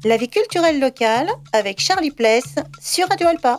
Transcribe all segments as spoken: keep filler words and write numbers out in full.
La vie culturelle locale avec Charlie Pless sur Radio Alpa.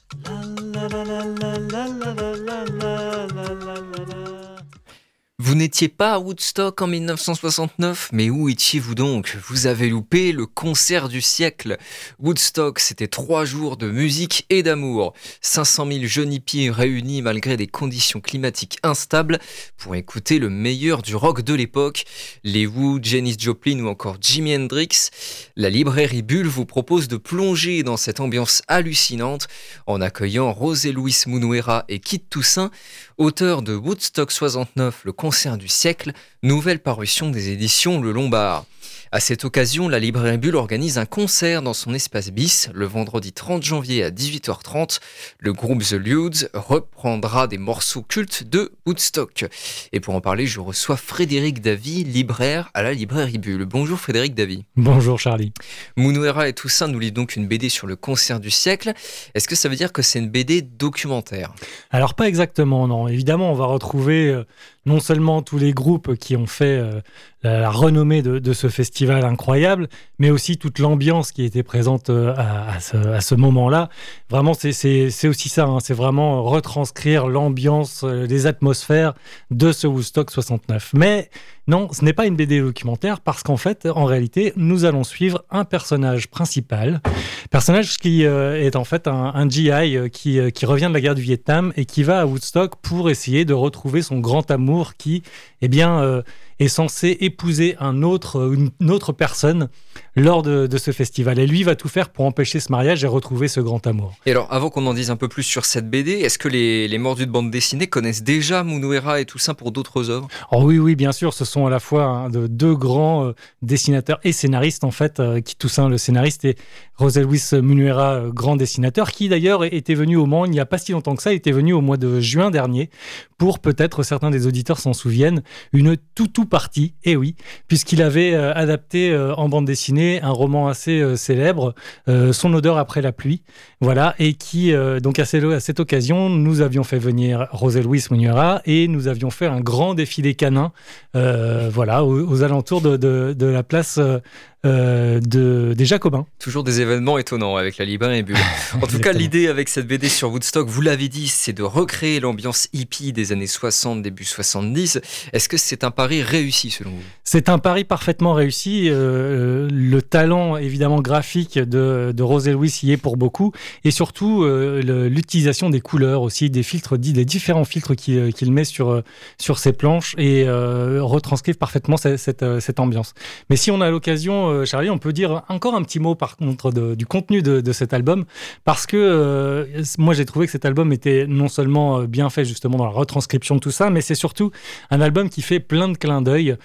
Vous n'étiez pas à Woodstock en dix-neuf cent soixante-neuf, mais où étiez-vous donc ? Vous avez loupé le concert du siècle. Woodstock, c'était trois jours de musique et d'amour. cinq cent mille jeunes hippies réunis malgré des conditions climatiques instables pour écouter le meilleur du rock de l'époque. Les Who, Janis Joplin ou encore Jimi Hendrix. La librairie Bulle vous propose de plonger dans cette ambiance hallucinante en accueillant José Luis Munuera et Kit Toussaint, auteurs de Woodstock soixante-neuf, le concert du siècle, nouvelle parution des éditions Le Lombard. À cette occasion, la librairie Bulle organise un concert dans son espace bis le vendredi trente janvier à dix-huit heures trente. Le groupe The Ludes reprendra des morceaux cultes de Woodstock. Et pour en parler, je reçois Frédéric Davy, libraire à la librairie Bulle. Bonjour Frédéric Davy. Bonjour Charlie. Munuera et Toussaint nous livrent donc une B D sur le concert du siècle. Est-ce que ça veut dire que c'est une B D documentaire ? Alors pas exactement, non. Évidemment, on va retrouver euh, non seulement tous les groupes qui ont fait euh, la, la renommée de, de ce festival incroyable, mais aussi toute l'ambiance qui était présente euh, à, à, ce, à ce moment-là. Vraiment, c'est, c'est, c'est aussi ça, hein, c'est vraiment retranscrire l'ambiance, euh, les atmosphères de ce Woodstock soixante-neuf. Mais non, ce n'est pas une B D documentaire parce qu'en fait, en réalité, nous allons suivre un personnage principal, personnage qui euh, est en fait un, un G I euh, qui, euh, qui revient de la guerre du Vietnam et qui va à Woodstock pour essayer de retrouver son grand amour qui, eh bien, euh, est censé épouser un autre, une autre personne lors de, de ce festival. Et lui va tout faire pour empêcher ce mariage et retrouver ce grand amour. Et alors, avant qu'on en dise un peu plus sur cette B D, est-ce que les, les mordus de bande dessinée connaissent déjà Munuera et Toussaint pour d'autres œuvres ? Oh oui, oui, bien sûr, ce sont à la fois hein, de, deux grands euh, dessinateurs et scénaristes, en fait, euh, qui Toussaint, le scénariste, et José Luis Munuera, euh, grand dessinateur, qui d'ailleurs était venu au Mans il n'y a pas si longtemps que ça, il était venu au mois de juin dernier, pour peut-être, certains des auditeurs s'en souviennent, une tout tout partie, et oui, puisqu'il avait euh, adapté euh, en bande dessinée un roman assez euh, célèbre, euh, Son odeur après la pluie, voilà, et qui, euh, donc à, ces, à cette occasion, nous avions fait venir José Luis Munuera et nous avions fait un grand défilé canin, euh, voilà, aux, aux alentours de, de, de la place euh, Euh, de, des Jacobins. Toujours des événements étonnants avec la librairie Bulle. En tout cas, l'idée avec cette B D sur Woodstock, vous l'avez dit, c'est de recréer l'ambiance hippie des années soixante, début soixante-dix. Est-ce que c'est un pari réussi selon vous ? C'est un pari parfaitement réussi. Euh, le talent évidemment graphique de, de José Luis y est pour beaucoup. Et surtout, euh, le, l'utilisation des couleurs aussi, des filtres, des différents filtres qu'il, qu'il met sur, sur ses planches et euh, retranscrivent parfaitement cette, cette, cette ambiance. Mais si on a l'occasion, Charlie, on peut dire encore un petit mot par contre de, du contenu de, de cet album, parce que euh, moi j'ai trouvé que cet album était non seulement bien fait justement dans la retranscription de tout ça, mais c'est surtout un album qui fait plein de clins d'œil.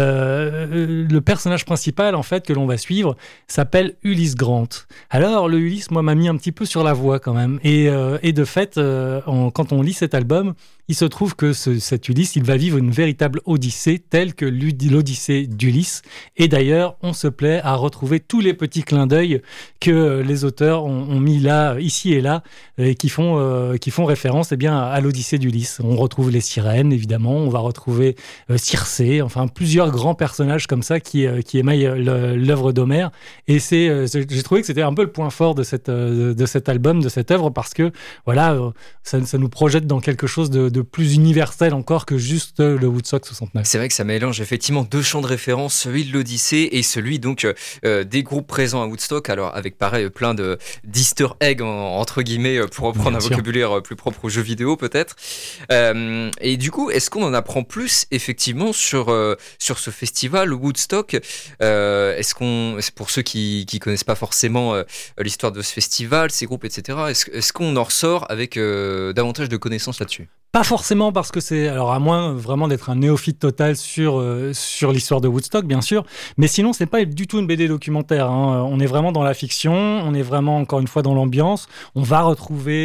Euh, le personnage principal en fait que l'on va suivre s'appelle Ulysse Grant. Alors le Ulysse, moi, m'a mis un petit peu sur la voie quand même, et, euh, et de fait, euh, en, quand on lit cet album, il se trouve que ce, cet Ulysse, il va vivre une véritable odyssée, telle que l'Odyssée d'Ulysse. Et d'ailleurs, on se plaît à retrouver tous les petits clins d'œil que les auteurs ont, ont mis là, ici et là, et qui font, euh, qui font référence eh bien, à l'Odyssée d'Ulysse. On retrouve les sirènes, évidemment, on va retrouver euh, Circé, enfin plusieurs grands personnages comme ça qui, euh, qui émaillent le, l'œuvre d'Homère. Et c'est, euh, j'ai trouvé que c'était un peu le point fort de, cette, euh, de cet album, de cette œuvre, parce que voilà, euh, ça, ça nous projette dans quelque chose de, de plus universel encore que juste le Woodstock soixante-neuf. C'est vrai que ça mélange effectivement deux champs de référence, celui de l'Odyssée et celui donc euh, des groupes présents à Woodstock, alors avec pareil plein de d'easter eggs en, entre guillemets pour reprendre Bien un sûr. vocabulaire plus propre aux jeux vidéo peut-être. Euh, et du coup, est-ce qu'on en apprend plus effectivement sur euh, sur ce festival Woodstock ? euh, Est-ce qu'on, c'est pour ceux qui qui connaissent pas forcément euh, l'histoire de ce festival, ces groupes, et cetera. Est-ce, est-ce qu'on en ressort avec euh, davantage de connaissances là-dessus ? Pas forcément, parce que c'est, alors à moins vraiment d'être un néophyte total sur, euh, sur l'histoire de Woodstock, bien sûr, mais sinon c'est pas du tout une B D documentaire, hein. On est vraiment dans la fiction, on est vraiment encore une fois dans l'ambiance, on va retrouver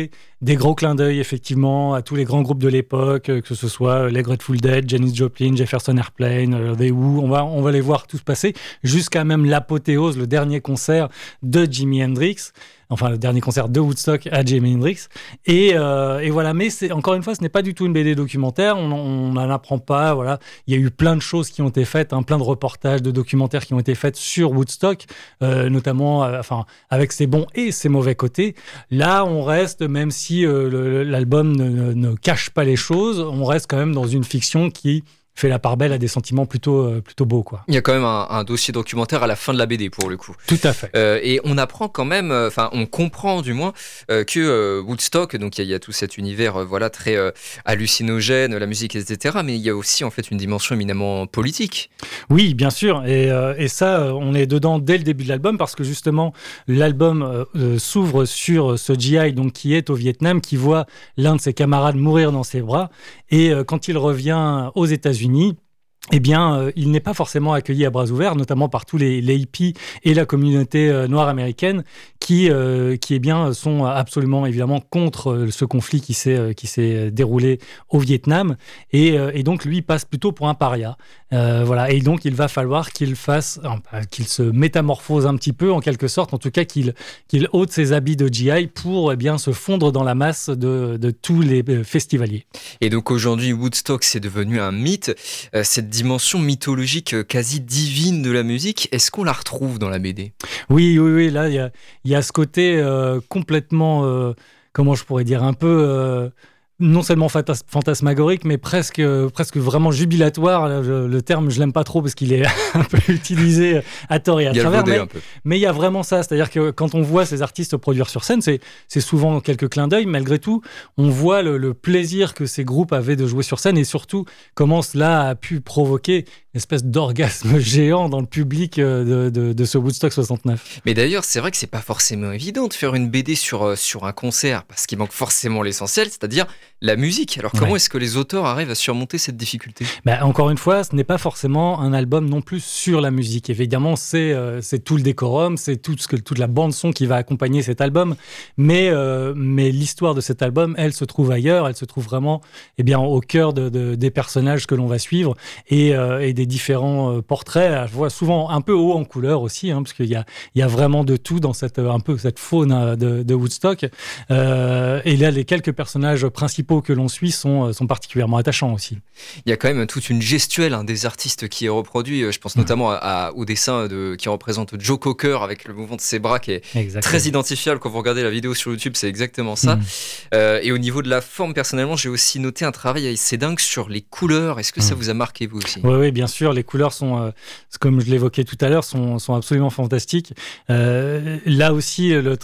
des gros clins d'œil effectivement à tous les grands groupes de l'époque, que ce soit les Grateful Dead, Janis Joplin, Jefferson Airplane, The Who. On va, on va les voir tous passer jusqu'à même l'apothéose, le dernier concert de Jimi Hendrix. Enfin, le dernier concert de Woodstock à Jimi Hendrix. Et, euh, et voilà, mais c'est, encore une fois, ce n'est pas du tout une B D documentaire, on n'en apprend pas, voilà. Il y a eu plein de choses qui ont été faites, hein, plein de reportages, de documentaires qui ont été faits sur Woodstock, euh, notamment euh, enfin, avec ses bons et ses mauvais côtés. Là, on reste, même si euh, le, l'album ne, ne, ne cache pas les choses, on reste quand même dans une fiction qui fait la part belle à des sentiments plutôt, euh, plutôt beaux, quoi. Il y a quand même un, un dossier documentaire à la fin de la B D, pour le coup. Tout à fait. Euh, et on apprend quand même, enfin, euh, on comprend du moins euh, que euh, Woodstock, donc il y, y a tout cet univers, euh, voilà, très euh, hallucinogène, la musique, et cetera. Mais il y a aussi en fait une dimension éminemment politique. Oui, bien sûr. Et, euh, et ça, on est dedans dès le début de l'album parce que justement, l'album euh, euh, s'ouvre sur ce G I, donc qui est au Vietnam, qui voit l'un de ses camarades mourir dans ses bras. Et euh, quand il revient aux États-Unis, eh bien, euh, il n'est pas forcément accueilli à bras ouverts, notamment par tous les, les hippies et la communauté euh, noire américaine qui, euh, qui eh bien, sont absolument, évidemment, contre euh, ce conflit qui s'est, euh, qui s'est déroulé au Vietnam. Et, euh, et donc, lui, passe plutôt pour un paria. Euh, voilà. Et donc, il va falloir qu'il fasse, enfin, qu'il se métamorphose un petit peu, en quelque sorte, en tout cas, qu'il, qu'il ôte ses habits de G I pour eh bien, se fondre dans la masse de, de tous les festivaliers. Et donc, aujourd'hui, Woodstock, c'est devenu un mythe. Euh, cette dimension mythologique quasi divine de la musique, est-ce qu'on la retrouve dans la B D ? Oui, oui, oui. Là, il y a, y a ce côté euh, complètement, euh, comment je pourrais dire, un peu... Euh, non seulement fantas- fantasmagorique, mais presque, euh, presque vraiment jubilatoire. Là, je, le terme, je l'aime pas trop parce qu'il est un peu utilisé à tort et à travers. Mais, mais il y a vraiment ça. C'est-à-dire que quand on voit ces artistes produire sur scène, c'est, c'est souvent quelques clins d'œil. Malgré tout, on voit le, le plaisir que ces groupes avaient de jouer sur scène et surtout comment cela a pu provoquer une espèce d'orgasme géant dans le public de, de, de ce Woodstock soixante-neuf. Mais d'ailleurs, c'est vrai que c'est pas forcément évident de faire une B D sur, sur un concert parce qu'il manque forcément l'essentiel, c'est-à-dire la musique. Alors comment ouais. est-ce que les auteurs arrivent à surmonter cette difficulté ? Ben, encore une fois, ce n'est pas forcément un album non plus sur la musique. Évidemment, c'est, euh, c'est tout le décorum, c'est tout ce que, toute la bande-son qui va accompagner cet album. Mais, euh, mais l'histoire de cet album, elle se trouve ailleurs. Elle se trouve vraiment eh bien, au cœur de, de, des personnages que l'on va suivre et, euh, et des différents euh, portraits. Je vois souvent un peu haut en couleur aussi, hein, parce qu'il y a, il y a vraiment de tout dans cette, un peu cette faune de, de Woodstock. Euh, et là, les quelques personnages principaux que l'on suit sont, sont particulièrement attachants aussi. Il y a quand même toute une gestuelle hein, des artistes qui est reproduit. Je pense notamment mmh. à, à, au dessin de, qui représente Joe Cocker avec le mouvement de ses bras qui est exactement. Très identifiable. Quand vous regardez la vidéo sur YouTube, c'est exactement ça. Mmh. Euh, et au niveau de la forme, personnellement, j'ai aussi noté un travail assez dingue sur les couleurs. Est-ce que mmh. ça vous a marqué, vous aussi ? Oui, oui, bien sûr. Les couleurs sont, euh, comme je l'évoquais tout à l'heure, sont, sont absolument fantastiques. Euh, là aussi, le,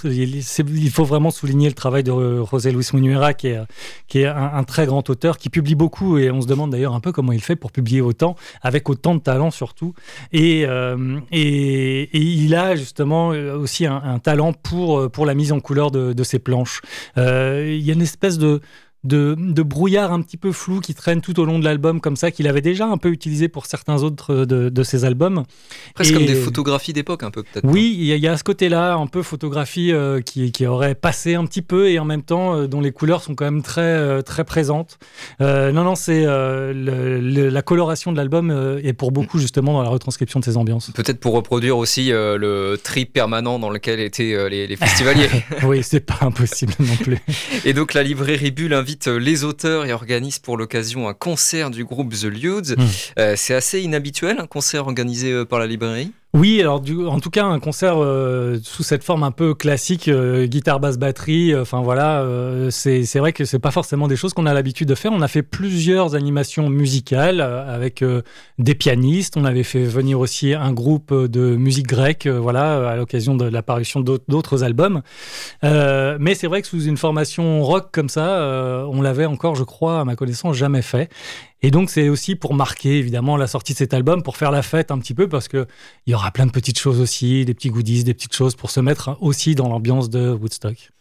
il faut vraiment souligner le travail de José Luis Munuera qui est, qui est un, un très grand auteur, qui publie beaucoup et on se demande d'ailleurs un peu comment il fait pour publier autant, avec autant de talent surtout. Et, euh, et, et il a justement aussi un, un talent pour, pour la mise en couleur de, de ses planches. Euh, il y a une espèce de... De, de brouillard un petit peu flou qui traîne tout au long de l'album comme ça, qu'il avait déjà un peu utilisé pour certains autres de, de ses albums. Presque et, comme des photographies d'époque un peu peut-être. Oui, il y, y a ce côté-là, un peu photographie euh, qui, qui aurait passé un petit peu et en même temps euh, dont les couleurs sont quand même très, euh, très présentes. Euh, non, non, c'est euh, le, le, la coloration de l'album euh, est pour beaucoup justement dans la retranscription de ces ambiances. Peut-être pour reproduire aussi euh, le trip permanent dans lequel étaient euh, les, les festivaliers. Oui, c'est pas impossible non plus. Et donc la librairie Bulle invite les auteurs et organise pour l'occasion un concert du groupe The Ludes. Mmh. Euh, c'est assez inhabituel, un concert organisé euh, par la librairie ? Oui, alors du, en tout cas un concert euh, sous cette forme un peu classique, euh, guitare, basse, batterie. Enfin euh, voilà, euh, c'est c'est vrai que c'est pas forcément des choses qu'on a l'habitude de faire. On a fait plusieurs animations musicales euh, avec euh, des pianistes. On avait fait venir aussi un groupe de musique grecque, euh, voilà, à l'occasion de l'apparition d'autres, d'autres albums. Euh, mais c'est vrai que sous une formation rock comme ça, euh, on l'avait encore, je crois, à ma connaissance, jamais fait. Et donc, c'est aussi pour marquer, évidemment, la sortie de cet album, pour faire la fête un petit peu, parce qu'il y aura plein de petites choses aussi, des petits goodies, des petites choses pour se mettre aussi dans l'ambiance de Woodstock.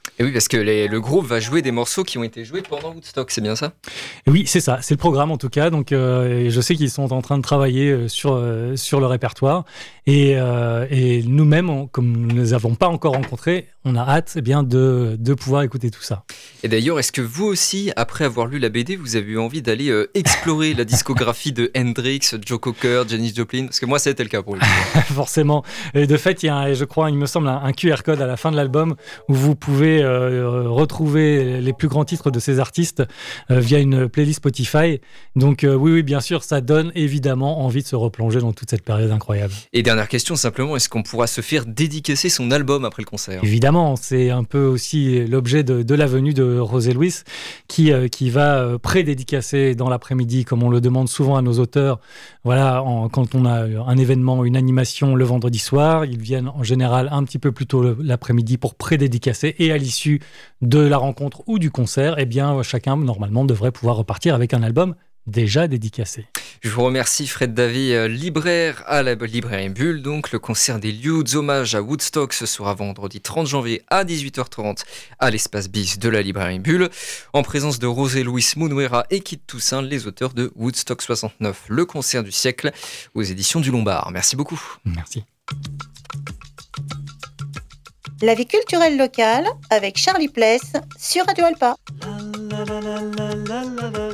Et oui, parce que les, le groupe va jouer des morceaux qui ont été joués pendant Woodstock, c'est bien ça ? Oui, c'est ça, c'est le programme en tout cas. Donc, euh, je sais qu'ils sont en train de travailler sur, euh, sur le répertoire. Et, euh, et nous-mêmes, on, comme nous ne les avons pas encore rencontrés, on a hâte eh bien, de, de pouvoir écouter tout ça. Et d'ailleurs, est-ce que vous aussi, après avoir lu la B D, vous avez eu envie d'aller euh, explorer la discographie de Hendrix, Joe Cocker, Janis Joplin ? Parce que moi, c'était le cas pour lui. Forcément. Et de fait, il y a, un, je crois, il me semble, un, un Q R code à la fin de l'album où vous pouvez euh, retrouver les plus grands titres de ces artistes euh, via une playlist Spotify. Donc euh, oui, oui, bien sûr, ça donne évidemment envie de se replonger dans toute cette période incroyable. Et dernière question, simplement, est-ce qu'on pourra se faire dédicacer son album après le concert ? Évidemment, c'est un peu aussi l'objet de, de la venue de José Luis qui, euh, qui va euh, pré-dédicacer dans l'après-midi, comme on le demande souvent à nos auteurs. Voilà, en, quand on a un événement, une animation le vendredi soir, ils viennent en général un petit peu plus tôt l'après-midi pour pré-dédicacer, et à l'issue de la rencontre ou du concert, eh bien, chacun normalement devrait pouvoir repartir avec un album déjà dédicacé. Je vous remercie Fred Davy, libraire à la librairie Bulle. Donc le concert des Ludes, hommage à Woodstock, ce sera vendredi trente janvier à dix-huit heures trente à l'espace bis de la librairie Bulle, en présence de José Luis Munuera et Kit Toussaint, les auteurs de Woodstock soixante-neuf, le concert du siècle, aux éditions du Lombard. Merci beaucoup. Merci. La vie culturelle locale avec Charlie Pless sur Radio Alpa. La, la, la, la, la, la, la.